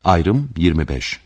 Ayrım 25.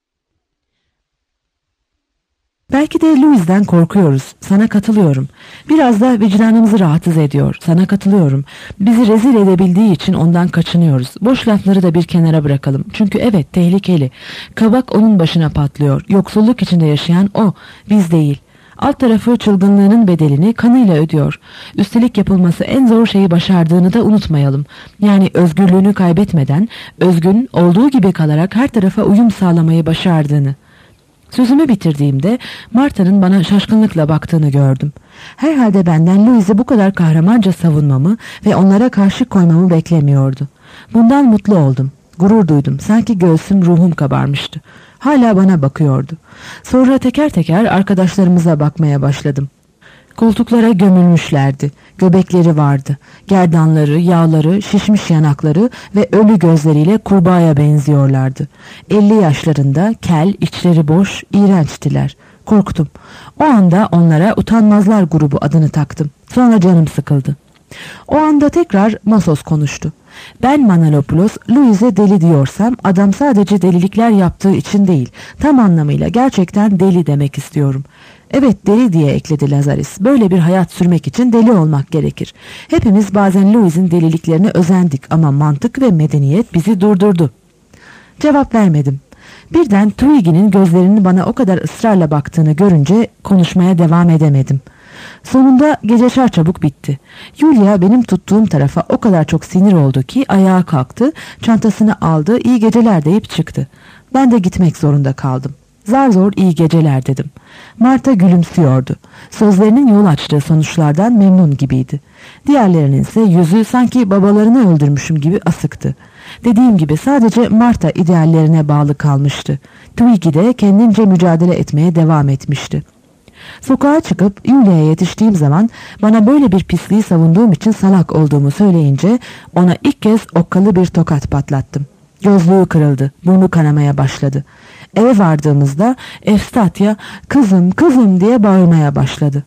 Belki de Louis'den korkuyoruz. Sana katılıyorum. Biraz da vicdanımızı rahatsız ediyor. Sana katılıyorum. Bizi rezil edebildiği için ondan kaçınıyoruz. Boş lafları da bir kenara bırakalım. Çünkü evet, tehlikeli. Kabak onun başına patlıyor. Yoksulluk içinde yaşayan o, biz değil. Alt tarafı çılgınlığının bedelini kanıyla ödüyor. Üstelik yapılması en zor şeyi başardığını da unutmayalım. Yani özgürlüğünü kaybetmeden, özgün, olduğu gibi kalarak her tarafa uyum sağlamayı başardığını. Sözümü bitirdiğimde Marta'nın bana şaşkınlıkla baktığını gördüm. Herhalde benden Louis'i bu kadar kahramanca savunmamı ve onlara karşı koymamı beklemiyordu. Bundan mutlu oldum. Gurur duydum. Sanki göğsüm, ruhum kabarmıştı. Hala bana bakıyordu. Sonra teker teker arkadaşlarımıza bakmaya başladım. Koltuklara gömülmüşlerdi. Göbekleri vardı. Gerdanları, yağları, şişmiş yanakları ve ölü gözleriyle kurbağaya benziyorlardı. 50 yaşlarında, kel, içleri boş, iğrençtiler. Korktum. O anda onlara utanmazlar grubu adını taktım. Sonra canım sıkıldı. O anda tekrar Masos konuştu. Ben Manalopoulos, Louis'e deli diyorsam adam sadece delilikler yaptığı için değil, tam anlamıyla gerçekten deli demek istiyorum. Evet, deli diye ekledi Lazaris. Böyle bir hayat sürmek için deli olmak gerekir. Hepimiz bazen Louis'in deliliklerine özendik ama mantık ve medeniyet bizi durdurdu. Cevap vermedim. Birden Twiggy'nin gözlerinin bana o kadar ısrarla baktığını görünce konuşmaya devam edemedim. Sonunda gece çarçabuk bitti. Julia benim tuttuğum tarafa o kadar çok sinir oldu ki ayağa kalktı, çantasını aldı, iyi geceler deyip çıktı. Ben de gitmek zorunda kaldım. Zar zor iyi geceler dedim. Marta gülümsüyordu. Sözlerinin yol açtığı sonuçlardan memnun gibiydi. Diğerlerinin ise yüzü sanki babalarını öldürmüşüm gibi asıktı. Dediğim gibi sadece Marta ideallerine bağlı kalmıştı. Twiggy de kendince mücadele etmeye devam etmişti. Sokağa çıkıp Julia'ya yetiştiğim zaman bana böyle bir pisliği savunduğum için salak olduğumu söyleyince ona ilk kez okkalı bir tokat patlattım. Gözlüğü kırıldı, burnu kanamaya başladı. Eve vardığımızda Evstatia kızım kızım diye bağırmaya başladı.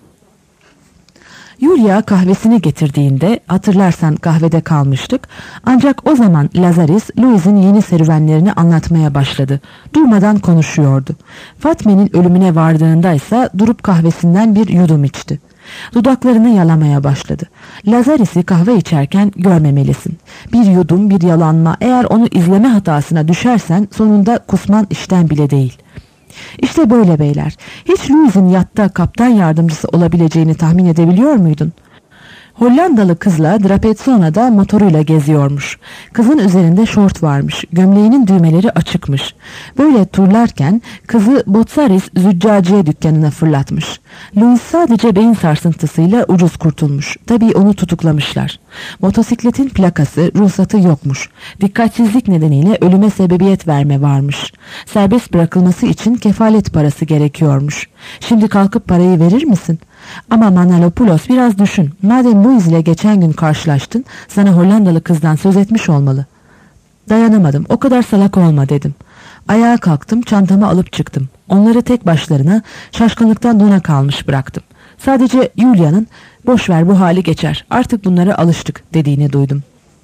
Julia kahvesini getirdiğinde, hatırlarsan kahvede kalmıştık, ancak o zaman Lazaris Louis'in yeni serüvenlerini anlatmaya başladı. Durmadan konuşuyordu. Fatme'nin ölümüne vardığında ise durup kahvesinden bir yudum içti. Dudaklarını yalamaya başladı. Lazaris'i kahve içerken görmemelisin. Bir yudum, bir yalanma, eğer onu izleme hatasına düşersen sonunda kusman işten bile değil. İşte böyle beyler. Hiç Louis'in yatta kaptan yardımcısı olabileceğini tahmin edebiliyor muydun? Hollandalı kızla Drapezzona'da motoruyla geziyormuş. Kızın üzerinde şort varmış. Gömleğinin düğmeleri açıkmış. Böyle turlarken kızı Botsaris züccaciye dükkanına fırlatmış. Louis sadece beyin sarsıntısıyla ucuz kurtulmuş. Tabii onu tutuklamışlar. Motosikletin plakası, ruhsatı yokmuş. Dikkatsizlik nedeniyle ölüme sebebiyet verme varmış. Serbest bırakılması için kefalet parası gerekiyormuş. Şimdi kalkıp parayı verir misin? Ama Manalopoulos, biraz düşün. Madem Louis ile geçen gün karşılaştın, sana Hollandalı kızdan söz etmiş olmalı. Dayanamadım. O kadar salak olma dedim. Ayağa kalktım, çantamı alıp çıktım. Onları tek başlarına şaşkınlıktan dona kalmış bıraktım. Sadece Julia'nın boş ver bu hali geçer, artık bunlara alıştık dediğini duydum.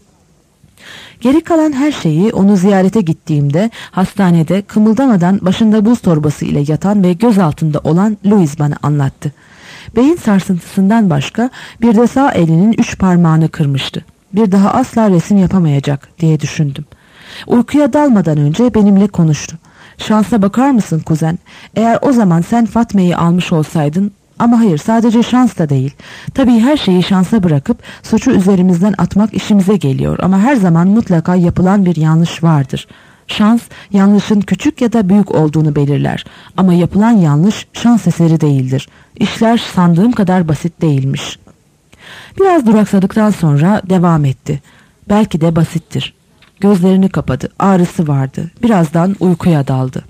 Geri kalan her şeyi onu ziyarete gittiğimde hastanede kımıldamadan başında buz torbası ile yatan ve göz altında olan Louis bana anlattı. Beyin sarsıntısından başka bir de sağ elinin 3 parmağını kırmıştı. Bir daha asla resim yapamayacak diye düşündüm. Uykuya dalmadan önce benimle konuştu. Şansa bakar mısın kuzen? Eğer o zaman sen Fatme'yi almış olsaydın, ama hayır, sadece şans da değil. Tabii her şeyi şansa bırakıp suçu üzerimizden atmak işimize geliyor ama her zaman mutlaka yapılan bir yanlış vardır. Şans, yanlışın küçük ya da büyük olduğunu belirler ama yapılan yanlış şans eseri değildir. İşler sandığım kadar basit değilmiş. Biraz duraksadıktan sonra devam etti. Belki de basittir. Gözlerini kapadı. Ağrısı vardı. Birazdan uykuya daldı.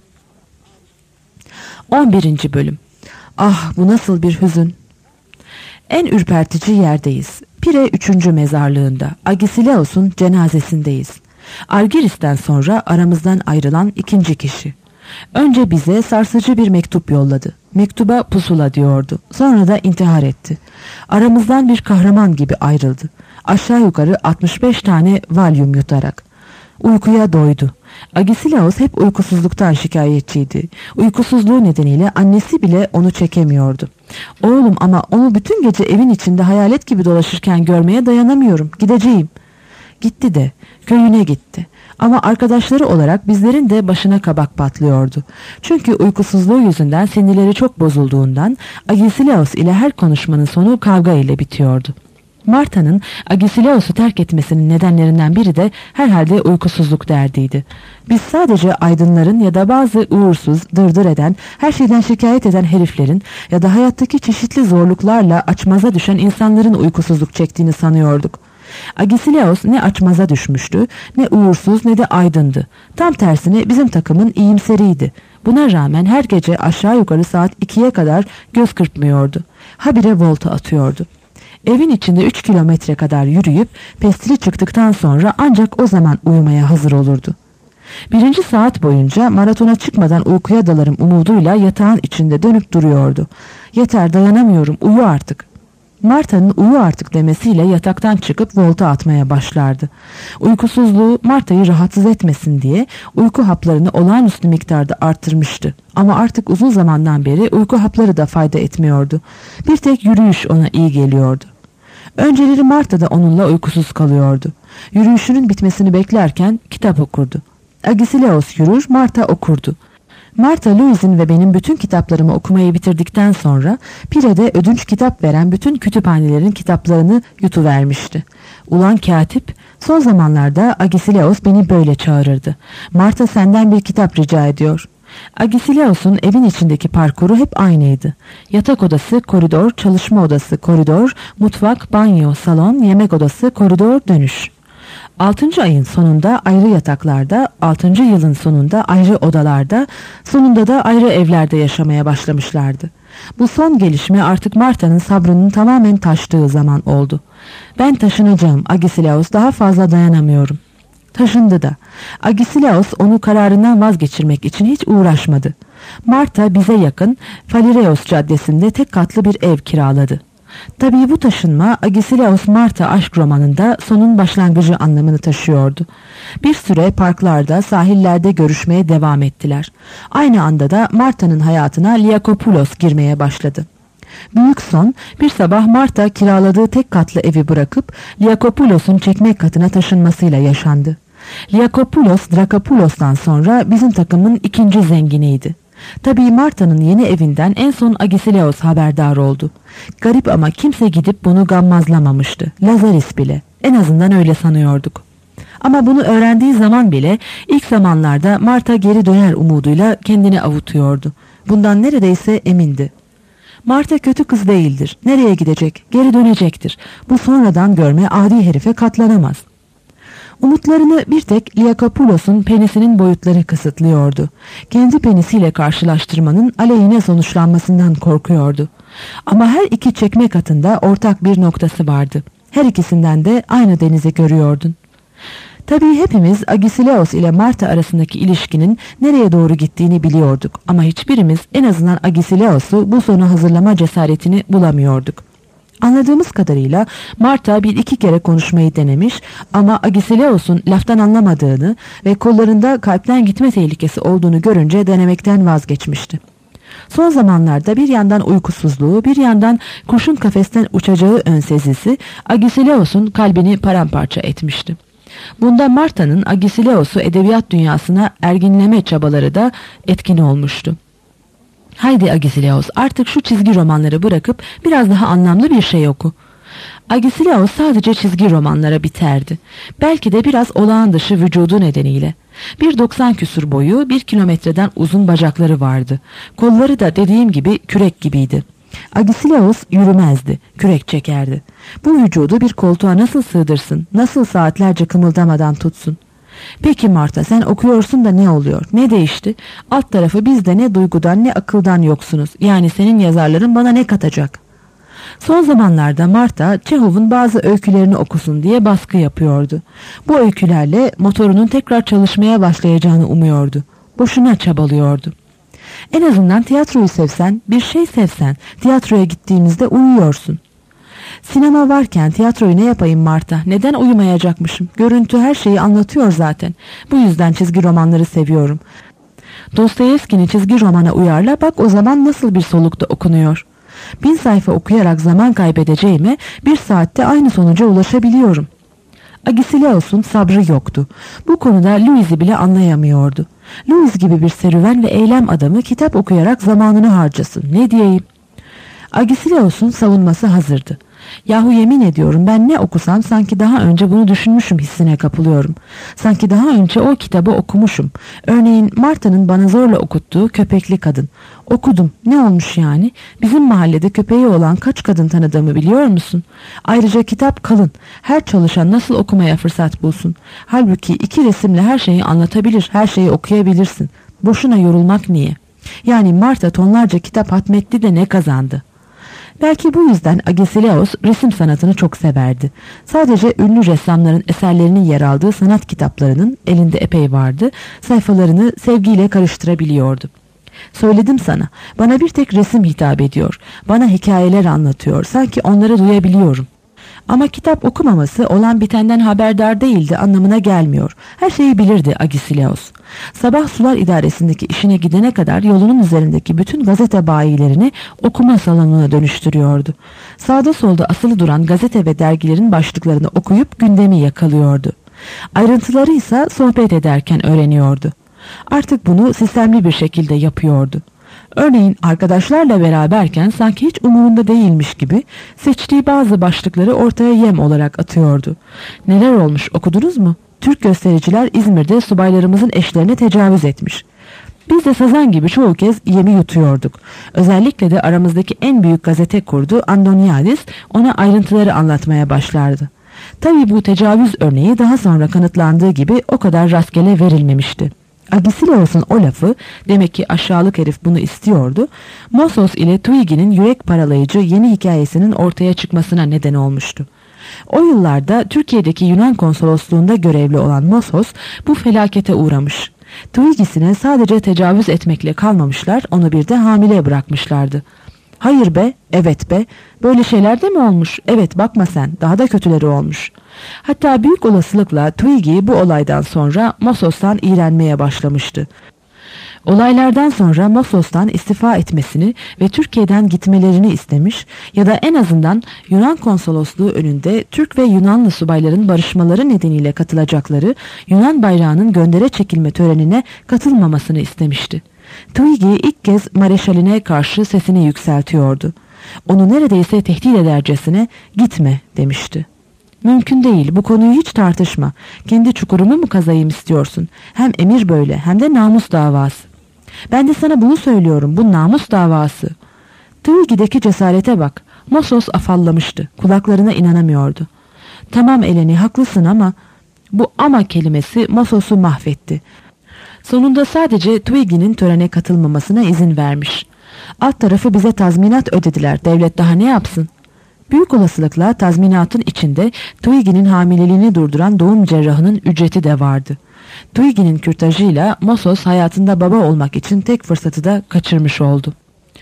11. Bölüm. Ah, bu nasıl bir hüzün. En ürpertici yerdeyiz. Pire 3. mezarlığında. Agesilaos'un cenazesindeyiz. Argiris'ten sonra aramızdan ayrılan 2. kişi. Önce bize sarsıcı bir mektup yolladı. Mektuba pusula diyordu. Sonra da intihar etti. Aramızdan bir kahraman gibi ayrıldı. Aşağı yukarı 65 tane valyum yutarak. Uykuya doydu. Agesilaos hep uykusuzluktan şikayetçiydi. Uykusuzluğu nedeniyle annesi bile onu çekemiyordu. Oğlum, ama onu bütün gece evin içinde hayalet gibi dolaşırken görmeye dayanamıyorum. Gideceğim. Gitti de köyüne gitti. Ama arkadaşları olarak bizlerin de başına kabak patlıyordu. Çünkü uykusuzluğu yüzünden sinirleri çok bozulduğundan Agesilaos ile her konuşmanın sonu kavga ile bitiyordu. Marta'nın Agesilaos'u terk etmesinin nedenlerinden biri de herhalde uykusuzluk derdiydi. Biz sadece aydınların ya da bazı uğursuz, dırdır eden, her şeyden şikayet eden heriflerin ya da hayattaki çeşitli zorluklarla açmaza düşen insanların uykusuzluk çektiğini sanıyorduk. Agesilaos ne açmaza düşmüştü, ne uğursuz, ne de aydındı. Tam tersine bizim takımın iyimseriydi. Buna rağmen her gece aşağı yukarı saat 2'ye kadar göz kırpmıyordu. Habire volta atıyordu. Evin içinde 3 kilometre kadar yürüyüp pestili çıktıktan sonra ancak o zaman uyumaya hazır olurdu. Birinci saat boyunca maratona çıkmadan uykuya dalarım umuduyla yatağın içinde dönüp duruyordu. Yeter, dayanamıyorum, uyu artık. Marta'nın uyu artık demesiyle yataktan çıkıp volta atmaya başlardı. Uykusuzluğu Marta'yı rahatsız etmesin diye uyku haplarını olağanüstü miktarda arttırmıştı. Ama artık uzun zamandan beri uyku hapları da fayda etmiyordu. Bir tek yürüyüş ona iyi geliyordu. Önceleri Marta da onunla uykusuz kalıyordu. Yürüyüşünün bitmesini beklerken kitap okurdu. Agesilaos yürür, Marta okurdu. Marta, Louis'in ve benim bütün kitaplarımı okumayı bitirdikten sonra Pire'de ödünç kitap veren bütün kütüphanelerin kitaplarını yutuvermişti. Ulan katip, son zamanlarda Agesilaos beni böyle çağırırdı. Marta senden bir kitap rica ediyor. Agesilaos'un evin içindeki parkuru hep aynıydı. Yatak odası, koridor, çalışma odası, koridor, mutfak, banyo, salon, yemek odası, koridor, dönüş. 6. ayın sonunda ayrı yataklarda, 6. yılın sonunda ayrı odalarda, sonunda da ayrı evlerde yaşamaya başlamışlardı. Bu son gelişme artık Marta'nın sabrının tamamen taştığı zaman oldu. Ben taşınacağım Agesilaos, daha fazla dayanamıyorum. Taşındı da. Agesilaos onu kararından vazgeçirmek için hiç uğraşmadı. Marta bize yakın Falireos caddesinde tek katlı bir ev kiraladı. Tabii bu taşınma Agesilaos Marta aşk romanında sonun başlangıcı anlamını taşıyordu. Bir süre parklarda, sahillerde görüşmeye devam ettiler. Aynı anda da Marta'nın hayatına Liakopoulos girmeye başladı. Büyük son bir sabah Marta kiraladığı tek katlı evi bırakıp Liakopoulos'un çekmek katına taşınmasıyla yaşandı. Liakopoulos, Drakopoulos'tan sonra bizim takımın ikinci zenginiydi. Tabii Marta'nın yeni evinden en son Agesilaos haberdar oldu. Garip ama kimse gidip bunu gammazlamamıştı. Lazaris bile. En azından öyle sanıyorduk. Ama bunu öğrendiği zaman bile ilk zamanlarda Marta geri döner umuduyla kendini avutuyordu. Bundan neredeyse emindi. Marta kötü kız değildir. Nereye gidecek? Geri dönecektir. Bu sonradan görme adi herife katlanamaz. Umutlarını bir tek Liakopoulos'un penisinin boyutları kısıtlıyordu. Kendi penisiyle karşılaştırmanın aleyhine sonuçlanmasından korkuyordu. Ama her iki çekme katında ortak bir noktası vardı. Her ikisinden de aynı denizi görüyordun. Tabii hepimiz Agesilaos ile Marta arasındaki ilişkinin nereye doğru gittiğini biliyorduk. Ama hiçbirimiz en azından Agesilaos'u bu sona hazırlama cesaretini bulamıyorduk. Anladığımız kadarıyla Marta bir iki kere konuşmayı denemiş ama Agesilaos'un laftan anlamadığını ve kollarında kalpten gitme tehlikesi olduğunu görünce denemekten vazgeçmişti. Son zamanlarda bir yandan uykusuzluğu, bir yandan kurşun kafesten uçacağı önsezisi Agesilaos'un kalbini paramparça etmişti. Bunda Marta'nın Agesilaos'u edebiyat dünyasına erginleme çabaları da etkin olmuştu. Haydi Agesilaos, artık şu çizgi romanları bırakıp biraz daha anlamlı bir şey oku. Agesilaos sadece çizgi romanlara biterdi. Belki de biraz olağan dışı vücudu nedeniyle. 1,90 küsur boyu, 1 kilometreden uzun bacakları vardı. Kolları da dediğim gibi kürek gibiydi. Agesilaos yürümezdi, kürek çekerdi. Bu vücudu bir koltuğa nasıl sığdırsın, nasıl saatlerce kımıldamadan tutsun? Peki Marta, sen okuyorsun da ne oluyor? Ne değişti? Alt tarafı bizde ne duygudan ne akıldan yoksunuz. Yani senin yazarların bana ne katacak? Son zamanlarda Marta Çehov'un bazı öykülerini okusun diye baskı yapıyordu. Bu öykülerle motorunun tekrar çalışmaya başlayacağını umuyordu. Boşuna çabalıyordu. En azından tiyatroyu sevsen, bir şey sevsen, tiyatroya gittiğinizde uyuyorsun. Sinema varken tiyatroyu ne yapayım Marta? Neden uyumayacakmışım? Görüntü her şeyi anlatıyor zaten. Bu yüzden çizgi romanları seviyorum. Dostoyevski'nin çizgi romana uyarla, bak o zaman nasıl bir solukta okunuyor. 1000 sayfa okuyarak zaman kaybedeceğime 1 saatte aynı sonuca ulaşabiliyorum. Agesilaos'un sabrı yoktu. Bu konuda Louis'i bile anlayamıyordu. Louis gibi bir serüven ve eylem adamı kitap okuyarak zamanını harcasın. Ne diyeyim? Agesilaos'un savunması hazırdı. Yahu yemin ediyorum ben ne okusam sanki daha önce bunu düşünmüşüm hissine kapılıyorum. Sanki daha önce o kitabı okumuşum. Örneğin Marta'nın bana zorla okuttuğu Köpekli Kadın. Okudum. Ne olmuş yani? Bizim mahallede köpeği olan kaç kadın tanıdığımı biliyor musun? Ayrıca kitap kalın. Her çalışan nasıl okumaya fırsat bulsun? Halbuki 2 resimle her şeyi anlatabilir, her şeyi okuyabilirsin. Boşuna yorulmak niye? Yani Marta tonlarca kitap hatmetti de ne kazandı? Belki bu yüzden Agesilaos resim sanatını çok severdi. Sadece ünlü ressamların eserlerinin yer aldığı sanat kitaplarının elinde epey vardı. Sayfalarını sevgiyle karıştırabiliyordu. Söyledim sana, bana bir tek resim hitap ediyor. Bana hikayeler anlatıyor. Sanki onları duyabiliyorum. Ama kitap okumaması olan bitenden haberdar değildi anlamına gelmiyor. Her şeyi bilirdi Agesilaos. Sabah sular idaresindeki işine gidene kadar yolunun üzerindeki bütün gazete bayilerini okuma salonuna dönüştürüyordu. Sağda solda asılı duran gazete ve dergilerin başlıklarını okuyup gündemi yakalıyordu. Ayrıntıları ise sohbet ederken öğreniyordu. Artık bunu sistemli bir şekilde yapıyordu. Örneğin arkadaşlarla beraberken sanki hiç umurunda değilmiş gibi seçtiği bazı başlıkları ortaya yem olarak atıyordu. Neler olmuş okudunuz mu? Türk göstericiler İzmir'de subaylarımızın eşlerine tecavüz etmiş. Biz de sazan gibi çoğu kez yemi yutuyorduk. Özellikle de aramızdaki en büyük gazete kurdu Andoniadis ona ayrıntıları anlatmaya başlardı. Tabii bu tecavüz örneği daha sonra kanıtlandığı gibi o kadar rastgele verilmemişti. Agesilaos'un o lafı, demek ki aşağılık herif bunu istiyordu, Mosos ile Twiggy'nin yürek paralayıcı yeni hikayesinin ortaya çıkmasına neden olmuştu. O yıllarda Türkiye'deki Yunan konsolosluğunda görevli olan Mosos bu felakete uğramış. Twiggy'sine sadece tecavüz etmekle kalmamışlar, onu bir de hamile bırakmışlardı. Hayır be, evet be, böyle şeyler de mi olmuş? Evet, bakma sen, daha da kötüleri olmuş. Hatta büyük olasılıkla Twiggy bu olaydan sonra Mosos'tan iğrenmeye başlamıştı. Olaylardan sonra Mosos'tan istifa etmesini ve Türkiye'den gitmelerini istemiş ya da en azından Yunan konsolosluğu önünde Türk ve Yunanlı subayların barışmaları nedeniyle katılacakları Yunan bayrağının göndere çekilme törenine katılmamasını istemişti. Twiggy ilk kez Mareşaline karşı sesini yükseltiyordu. Onu neredeyse tehdit edercesine "Gitme" demişti. Mümkün değil, bu konuyu hiç tartışma. Kendi çukurumu mu kazayım istiyorsun? Hem emir böyle hem de namus davası. Ben de sana bunu söylüyorum, bu namus davası. Twiggy'deki cesarete bak. Mosos afallamıştı. Kulaklarına inanamıyordu. Tamam Eleni, haklısın ama... Bu ama kelimesi Mosos'u mahvetti. Sonunda sadece Twiggy'nin törene katılmamasına izin vermiş. Alt tarafı bize tazminat ödediler. Devlet daha ne yapsın? Büyük olasılıkla tazminatın içinde Twiggy'nin hamileliğini durduran doğum cerrahının ücreti de vardı. Twiggy'nin kürtajıyla Mosos hayatında baba olmak için tek fırsatı da kaçırmış oldu.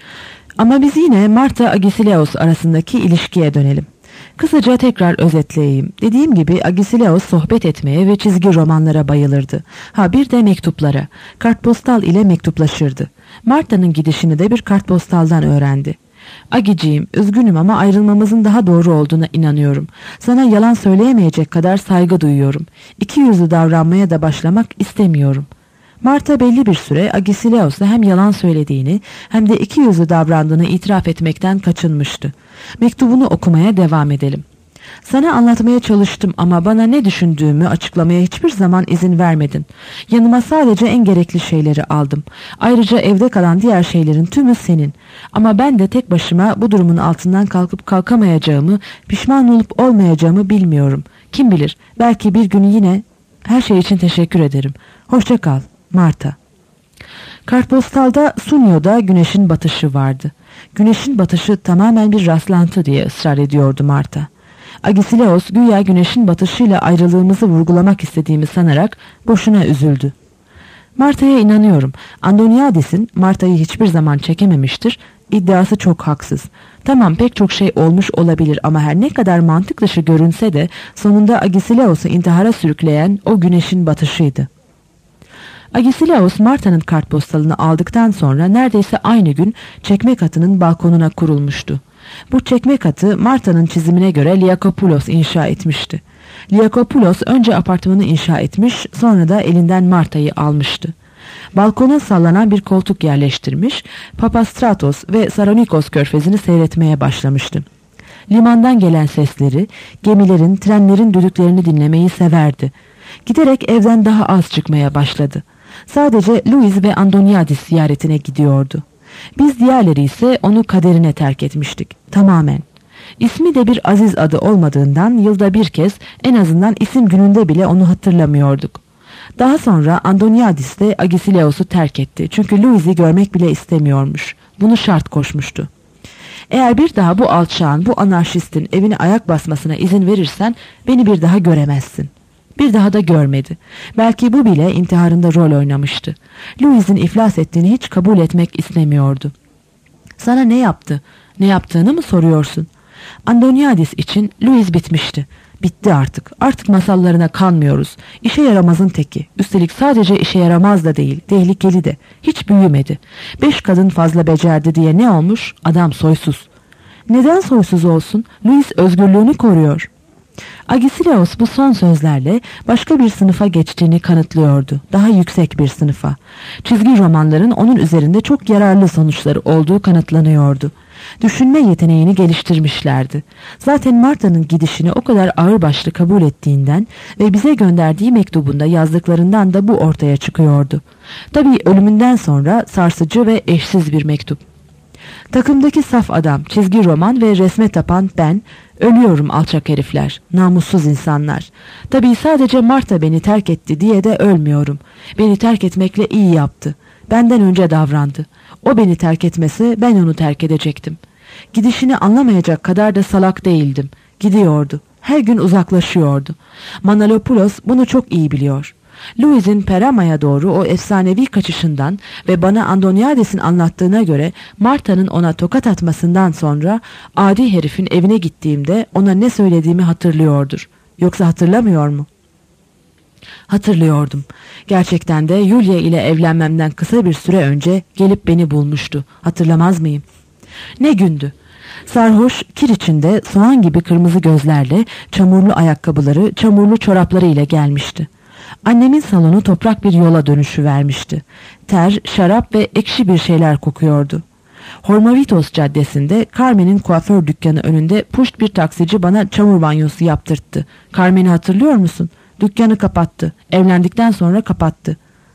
Ama biz yine Marta Agesilaos arasındaki ilişkiye dönelim. Kısaca tekrar özetleyeyim. Dediğim gibi Agesilaos sohbet etmeye ve çizgi romanlara bayılırdı. Ha bir de mektuplara. Kartpostal ile mektuplaşırdı. Marta'nın gidişini de bir kartpostaldan öğrendi. Agiciğim, üzgünüm ama ayrılmamızın daha doğru olduğuna inanıyorum. Sana yalan söyleyemeyecek kadar saygı duyuyorum. İkiyüzlü davranmaya da başlamak istemiyorum. Marta belli bir süre Agesilaos'a hem yalan söylediğini hem de ikiyüzlü davrandığını itiraf etmekten kaçınmıştı. Mektubunu okumaya devam edelim. Sana anlatmaya çalıştım ama bana ne düşündüğümü açıklamaya hiçbir zaman izin vermedin. Yanıma sadece en gerekli şeyleri aldım. Ayrıca evde kalan diğer şeylerin tümü senin. Ama ben de tek başıma bu durumun altından kalkıp kalkamayacağımı, pişman olup olmayacağımı bilmiyorum. Kim bilir, belki bir gün yine... Her şey için teşekkür ederim. Hoşça kal, Marta. Kartpostalda Sunyo'da güneşin batışı vardı. Güneşin batışı tamamen bir rastlantı diye ısrar ediyordu Marta. Agesilaos güya güneşin batışıyla ayrılığımızı vurgulamak istediğimi sanarak boşuna üzüldü. Marta'ya inanıyorum. Andoniadis'in Marta'yı hiçbir zaman çekememiştir. İddiası çok haksız. Tamam, pek çok şey olmuş olabilir ama her ne kadar mantık dışı görünse de sonunda Agesilaos'u intihara sürükleyen o güneşin batışıydı. Agesilaos Marta'nın kartpostalını aldıktan sonra neredeyse aynı gün çekme katının balkonuna kurulmuştu. Bu çekme katı Marta'nın çizimine göre Liakopoulos inşa etmişti. Liakopoulos önce apartmanı inşa etmiş, sonra da elinden Marta'yı almıştı. Balkona sallanan bir koltuk yerleştirmiş, Papastratos ve Saronikos körfezini seyretmeye başlamıştı. Limandan gelen sesleri, gemilerin, trenlerin düdüklerini dinlemeyi severdi. Giderek evden daha az çıkmaya başladı. Sadece Louis ve Andoniadis ziyaretine gidiyordu. Biz diğerleri ise onu kaderine terk etmiştik, tamamen. İsmi de bir aziz adı olmadığından yılda bir kez, en azından isim gününde bile onu hatırlamıyorduk. Daha sonra Andoniadis de Agesilaos'u terk etti. Çünkü Louis'i görmek bile istemiyormuş. Bunu şart koşmuştu. Eğer bir daha bu alçağın, bu anarşistin evine ayak basmasına izin verirsen beni bir daha göremezsin. Bir daha da görmedi. Belki bu bile intiharında rol oynamıştı. Louis'in iflas ettiğini hiç kabul etmek istemiyordu. Sana ne yaptı? Ne yaptığını mı soruyorsun? Andoniadis için Louis bitmişti. Bitti artık. Artık masallarına kanmıyoruz. İşe yaramazın teki. Üstelik sadece işe yaramaz da değil, tehlikeli de. Hiç büyümedi. 5 kadın fazla becerdi diye ne olmuş? Adam soysuz. Neden soysuz olsun? Louis özgürlüğünü koruyor. Agesilaos bu son sözlerle başka bir sınıfa geçtiğini kanıtlıyordu. Daha yüksek bir sınıfa. Çizgi romanların onun üzerinde çok yararlı sonuçları olduğu kanıtlanıyordu. Düşünme yeteneğini geliştirmişlerdi. Zaten Marta'nın gidişini o kadar ağırbaşlı kabul ettiğinden ve bize gönderdiği mektubunda yazdıklarından da bu ortaya çıkıyordu. Tabii ölümünden sonra sarsıcı ve eşsiz bir mektup. Takımdaki saf adam, çizgi roman ve resme tapan ben, ölüyorum alçak herifler, namussuz insanlar. Tabii sadece Marta beni terk etti diye de ölmüyorum. Beni terk etmekle iyi yaptı. Benden önce davrandı. O beni terk etmese ben onu terk edecektim. Gidişini anlamayacak kadar da salak değildim. Gidiyordu. Her gün uzaklaşıyordu. Manolopoulos bunu çok iyi biliyor. Louis'in Perama'ya doğru o efsanevi kaçışından ve bana Andoniadis'in anlattığına göre Marta'nın ona tokat atmasından sonra adi herifin evine gittiğimde ona ne söylediğimi hatırlıyordur. Yoksa hatırlamıyor mu? Hatırlıyordum. Gerçekten de Yulia ile evlenmemden kısa bir süre önce gelip beni bulmuştu. Hatırlamaz mıyım? Ne gündü. Sarhoş, kir içinde soğan gibi kırmızı gözlerle, çamurlu ayakkabıları, çamurlu çorapları ile gelmişti. Annemin salonu toprak bir yola dönüşü vermişti. Ter, şarap ve ekşi bir şeyler kokuyordu. Hormavitos caddesinde Carmen'in kuaför dükkanı önünde puşt bir taksici bana çamur banyosu yaptırttı. Carmen'i hatırlıyor musun? Dükkanı kapattı. Evlendikten sonra kapattı.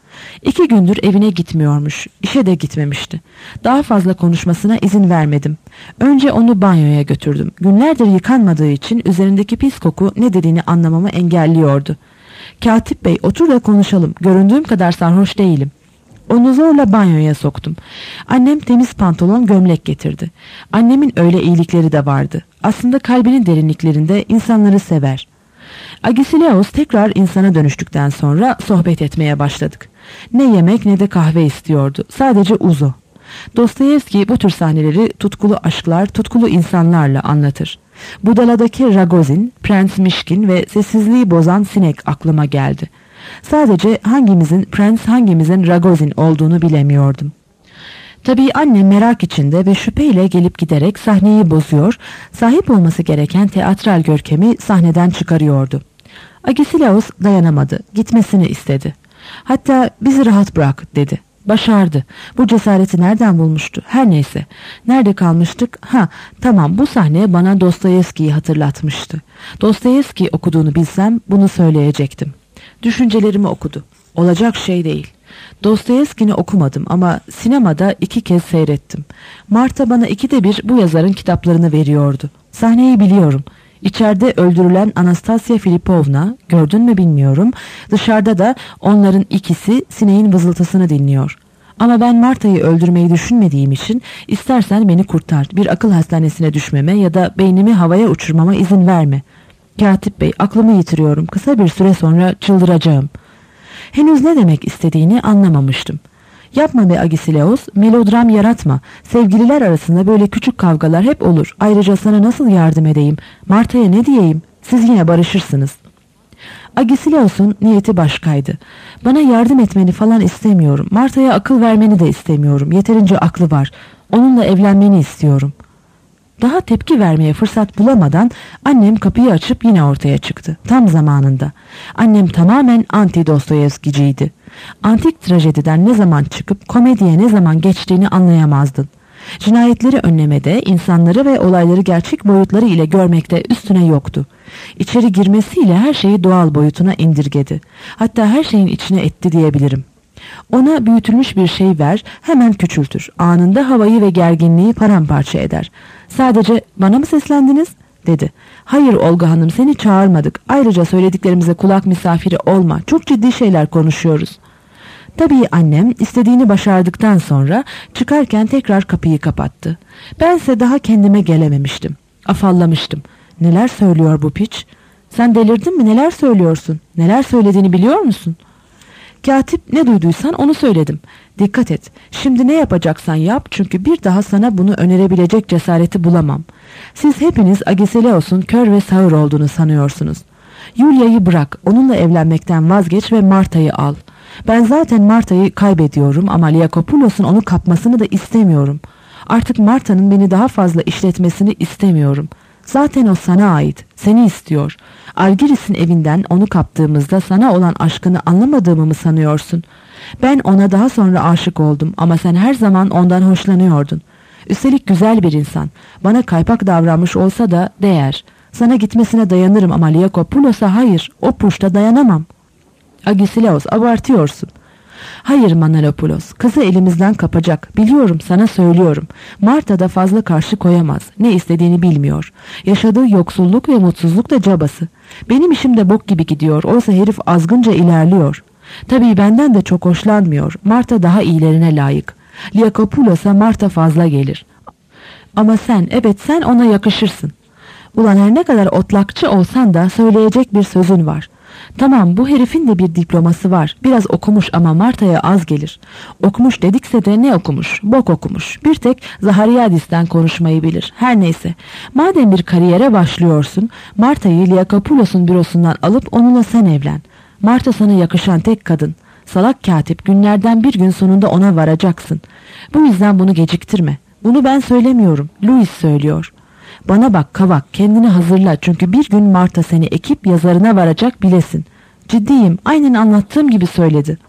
2 gündür evine gitmiyormuş. İşe de gitmemişti. Daha fazla konuşmasına izin vermedim. Önce onu banyoya götürdüm. Günlerdir yıkanmadığı için üzerindeki pis koku ne dediğini anlamamı engelliyordu. Katip bey, otur da konuşalım. Göründüğüm kadar sarhoş değilim. Onu zorla banyoya soktum. Annem temiz pantolon, gömlek getirdi. Annemin öyle iyilikleri de vardı. Aslında kalbinin derinliklerinde insanları sever. Agesilaos tekrar insana dönüştükten sonra sohbet etmeye başladık. Ne yemek ne de kahve istiyordu. Sadece uzo. Dostoyevski bu tür sahneleri tutkulu aşklar, tutkulu insanlarla anlatır. Budaladaki Ragozin, Prens Mişkin ve sessizliği bozan sinek aklıma geldi. Sadece hangimizin prens, hangimizin Ragozin olduğunu bilemiyordum. Tabii annem merak içinde ve şüpheyle gelip giderek sahneyi bozuyor, sahip olması gereken teatral görkemi sahneden çıkarıyordu. Agesilaos dayanamadı, gitmesini istedi. Hatta bizi rahat bırak dedi. Başardı. Bu cesareti nereden bulmuştu? Her neyse. Nerede kalmıştık? Tamam, bu sahne bana Dostoyevski'yi hatırlatmıştı. Dostoyevski okuduğunu bilsem bunu söyleyecektim. Düşüncelerimi okudu. Olacak şey değil. Dostoyevski'ni okumadım ama sinemada 2 kez seyrettim. Marta bana 2'de 1 bu yazarın kitaplarını veriyordu. Sahneyi biliyorum. İçeride öldürülen Anastasia Filipovna, gördün mü bilmiyorum, dışarıda da onların ikisi sineğin vızıltısını dinliyor. Ama ben Marta'yı öldürmeyi düşünmediğim için istersen beni kurtar, bir akıl hastanesine düşmeme ya da beynimi havaya uçurmama izin verme. Katip bey, aklımı yitiriyorum, kısa bir süre sonra çıldıracağım. Henüz ne demek istediğini anlamamıştım. Yapma be Agesilaos, melodram yaratma. Sevgililer arasında böyle küçük kavgalar hep olur. Ayrıca sana nasıl yardım edeyim? Marta'ya ne diyeyim? Siz yine barışırsınız. Agesilaos'un niyeti başkaydı. Bana yardım etmeni falan istemiyorum. Marta'ya akıl vermeni de istemiyorum. Yeterince aklı var. Onunla evlenmeni istiyorum. Daha tepki vermeye fırsat bulamadan annem kapıyı açıp yine ortaya çıktı. Tam zamanında. Annem tamamen anti-Dostoyevskiciydi. Antik trajediden ne zaman çıkıp komediye ne zaman geçtiğini anlayamazdın. Cinayetleri önlemede, insanları ve olayları gerçek boyutları ile görmekte üstüne yoktu. İçeri girmesiyle her şeyi doğal boyutuna indirgedi. Hatta her şeyin içine etti diyebilirim. Ona büyütülmüş bir şey ver, hemen küçültür. Anında havayı ve gerginliği paramparça eder. Sadece bana mı seslendiniz? Dedi. Hayır Olga Hanım, seni çağırmadık. Ayrıca söylediklerimize kulak misafiri olma. Çok ciddi şeyler konuşuyoruz. Tabii annem istediğini başardıktan sonra çıkarken tekrar kapıyı kapattı. Bense daha kendime gelememiştim. Afallamıştım. Neler söylüyor bu piç? Sen delirdin mi? Neler söylüyorsun? Neler söylediğini biliyor musun? Katip ne duyduysan onu söyledim. Dikkat et. Şimdi ne yapacaksan yap, çünkü bir daha sana bunu önerebilecek cesareti bulamam. Siz hepiniz Agesilaos'un kör ve sağır olduğunu sanıyorsunuz. Yulia'yı bırak, onunla evlenmekten vazgeç ve Marta'yı al. Ben zaten Marta'yı kaybediyorum ama Liakopoulos'un onu kapmasını da istemiyorum. Artık Marta'nın beni daha fazla işletmesini istemiyorum. Zaten o sana ait, seni istiyor. Argyris'in evinden onu kaptığımızda sana olan aşkını anlamadığımı mı sanıyorsun? Ben ona daha sonra aşık oldum ama sen her zaman ondan hoşlanıyordun. Üstelik güzel bir insan. Bana kaypak davranmış olsa da değer. Sana gitmesine dayanırım ama Liakopoulos'a hayır, o puşta dayanamam. Agesilaos, abartıyorsun. Hayır Manolopoulos, kızı elimizden kapacak. Biliyorum, sana söylüyorum. Marta da fazla karşı koyamaz. Ne istediğini bilmiyor. Yaşadığı yoksulluk ve mutsuzluk da cabası. Benim işim de bok gibi gidiyor. Oysa herif azgınca ilerliyor. Tabii benden de çok hoşlanmıyor. Marta daha iyilerine layık. Liakopoulos'a Marta fazla gelir. Ama sen, evet sen ona yakışırsın. Ulan her ne kadar otlakçı olsan da söyleyecek bir sözün var. Tamam, bu herifin de bir diploması var. Biraz okumuş ama Marta'ya az gelir. Okumuş dedikse de ne okumuş? Bok okumuş. Bir tek Zahariadis'ten konuşmayı bilir. Her neyse. Madem bir kariyere başlıyorsun, Marta'yı Liakopoulos'un bürosundan alıp onunla sen evlen. Marta sana yakışan tek kadın. Salak katip, günlerden bir gün sonunda ona varacaksın. Bu yüzden bunu geciktirme. Bunu ben söylemiyorum. Louis söylüyor. Bana bak kavak, kendini hazırla, çünkü bir gün Marta seni ekip yazarına varacak bilesin. Ciddiyim, aynen anlattığım gibi söyledi.